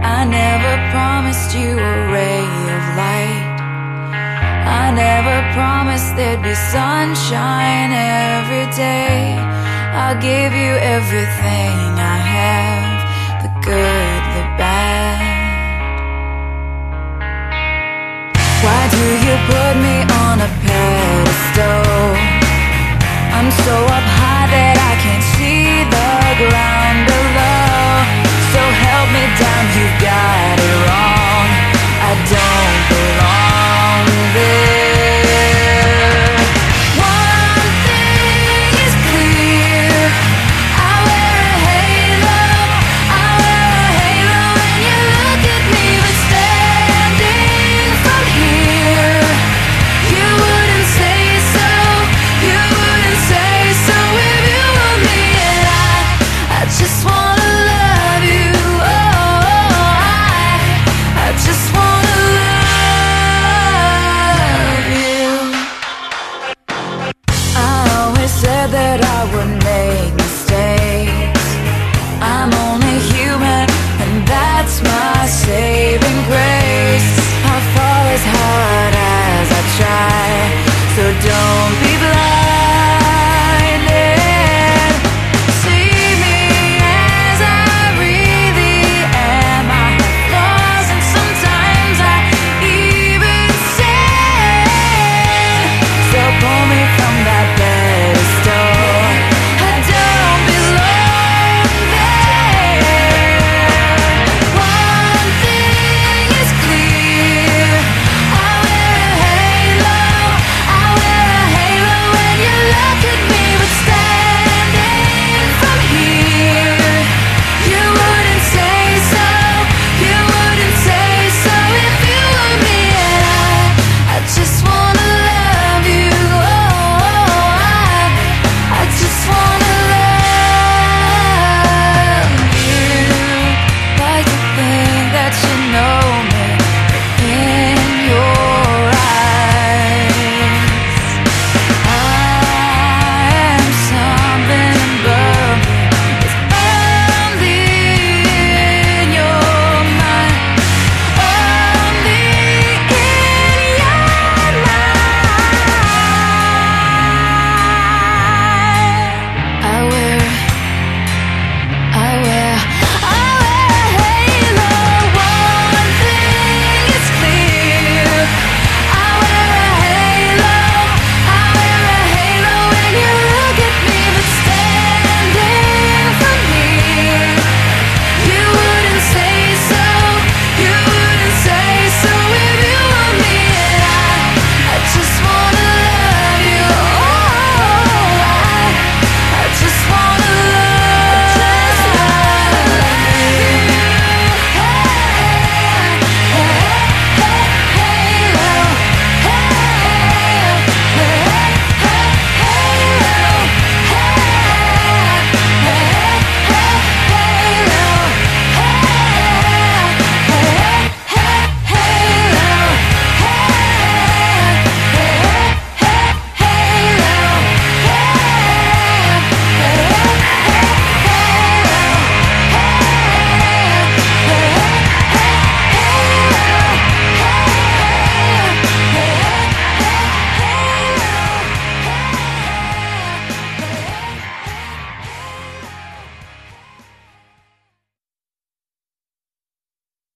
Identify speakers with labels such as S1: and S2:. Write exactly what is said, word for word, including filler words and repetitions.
S1: I never promised you a ray of light. I never promised there'd be sunshine every day. I'll give you everything I have, the good, the bad. Why do you put me on a pedestal? I'm so up high that I can't